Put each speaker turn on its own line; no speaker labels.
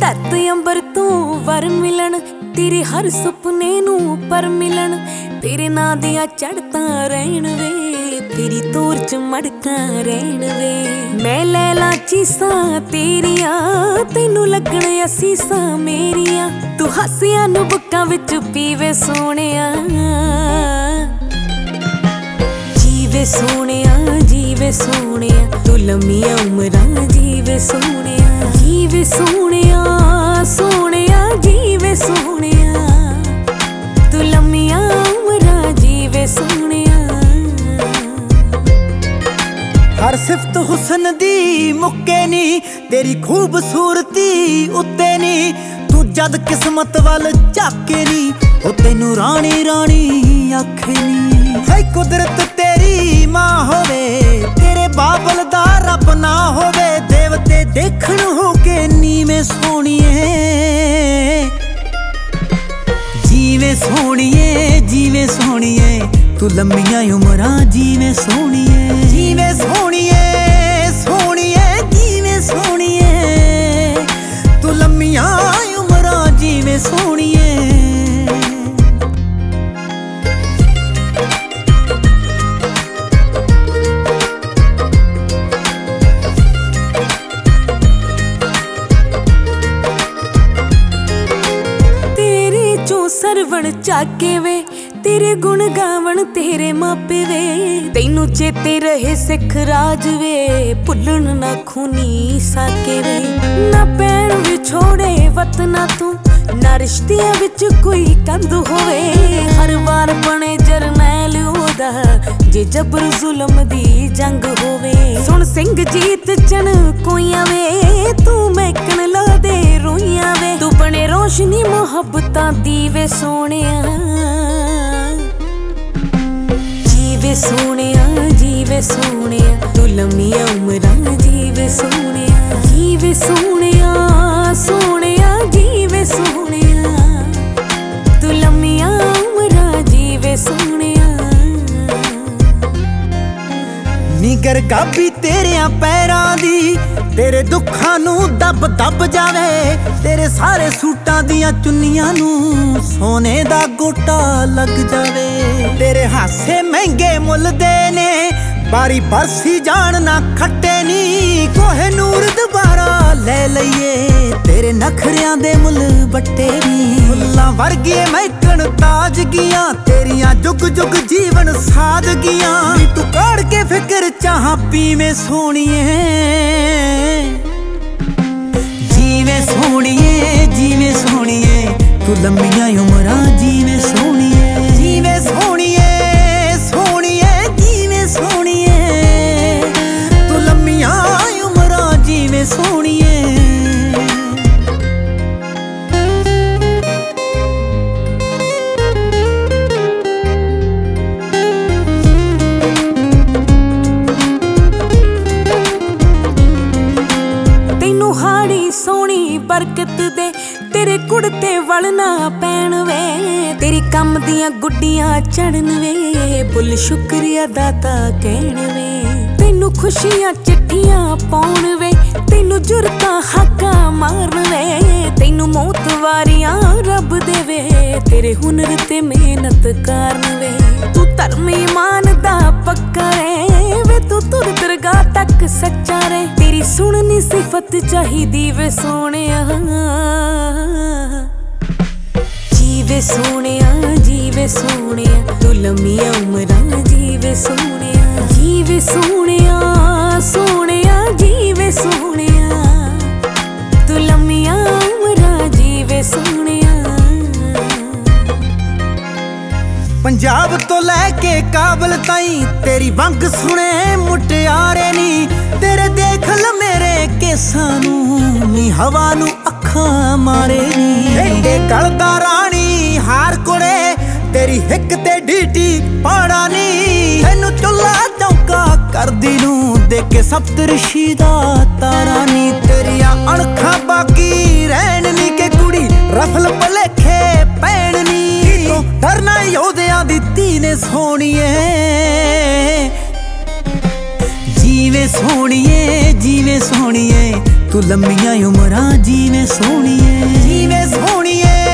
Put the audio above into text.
धरती अंबर तू वर मिलन, तेरे हर सुपने नू पर मिलन। तेरे नां दियां चढ़ता रहन वे, तेरी तोर च मड़का रहन वे। मैं लै ला चीसां तेरियां, तैनू लगण असीसां मेरियां। तू हसियां नू बुक्कां विच पीवे सोहणिया, जीवे सोहणिया जीवे सोहणिया। तू लम्मियां उमरां जीवे सोहणिया, जीवे सोहणिया सोहणिया जीवे सोहणिया। तू लम्मियां उमरां जीवे सोहणिया।
हर सिफत हुसन दी मुक्के नी, तेरी खूबसूरती उत्ते नी। तू जद किस्मत वल झाके नी, ओ तैनू रानी रानी आखे नी। है कुदरत तेरी मां होवे, तेरे बाबल दा रब ना होवे। देवते देखण हो के नीवें सोहणिए, जीवे सोहणिए जीवे सोहणिए। तू लम्मियां उमरां जीवे सोहणिए, जीवे सोहणिए सोहणिए जीवे सोहणिए। तू लम्मियां उमरां जीवे सोहणिए।
तेरे चों सरवण झाके वे, तेरे गुण गावण तेरे मापे वे। तैनू चेते रहे सिख राज वे, भुल्लण ना खूनी साके वे। ना पैण विछोड़े वतना तू, ना रिश्तियां विच कोई कंध होवे। हर वार बने जरनैल ओदा, जे जबर जुल्म दी जंग होवे। सुन सिंह जीत चन कोइयां वे, तू महकण ला दे रोइयां वे। तू बने रोशनी मुहब्बतां दीवे सोहणिया, जीवे सोहणिया जीवे सोहणिया। तू लम्मियां उमरां जीवे सोहणिया, जीवे सोहणिया सोहणिया जीवे सोहणिया। तू लम्मियां उमरां जीवे सोहणिया।
निगर गाबी तेरियां पैरां दी, तेरे दुखां नू दब दब जावे। तेरे सारे सूटां दियां चुन्नियां नू सोने दा गोटा लग जावे। तेरे हासे महंगे मुल दे ने, बारी बरसी जान ना खट्टे नी। कोहिनूर दुबारा ले लईए, तेरे नखरियां दे मुल बट्टे नी। फुल्लां वर्गे महकण ताजगियां, तेरियां जुग जुग जीवन सादगियां। तू काढ़ के फिकर चाह पीवे सोहणिए, जीवे सोहणिए जीवे सोहणिए। तू लम्मियां उमरां जीवे सोहणिए, जीवे सोहणिए सोहणिए जीवे सोहणिए। तू लम्मियां उमरां जीवे सोहणिए।
तैनू हाड़ी सोहणी बरकत दे, तेरे कुड़ते वल ना पैण वे। तेरी कम दियां गुड्डियां चढ़न वे, बुल शुक्रिया दाता कहण वे। तैनू खुशियां चिट्ठियां पाउण वे, तैनू जुरतां हाकां मारन वे। तैनू मौत वारियां रब देवे, तेरे हुनर ते मेहनत कारण वे। तू धर्म ईमान दा पक्का रे वे, तू तुर दरगाह तक सच्चा रे। तेरी सुननी सिफत चाहिदी वे सोहणिया, जीवे सोहणिया जीवे सोहणिया। तू लम्मियां उमरां जीवे सोहणिया, जीवे सोहणिया सोहणिया जीवे सोहणिया। तू लम्मियां उमरां जीवे सोहणिया।
पंजाब तो लैके काबल ताईं, तेरी वंग सुने मुटियारे नी। तेरे देख ल मेरे केसां नू, नी हवा नू अखां मारे नी। एडे गलदा रानी हार कोड़े, तेरी हिक ते डीटी पाड़ा नी। तैनू चुल्ला चौका करदी नू, देखे सप्तऋषि दा तारा नी। तेरियां अणखां बाकी रहन नी, के कुड़ी रफल भलेखे पैण नी। डरना योधियां दी धी ने सोहणिए, जीवे सोहणिए जीवे सोहणिए। ਤੂੰ ਲੰਮੀਆਂ ਉਮਰਾਂ ਜੀਵੇਂ ਸੋਹਣੀਏ, ਜੀਵੇਂ ਸੋਹਣੀਏ।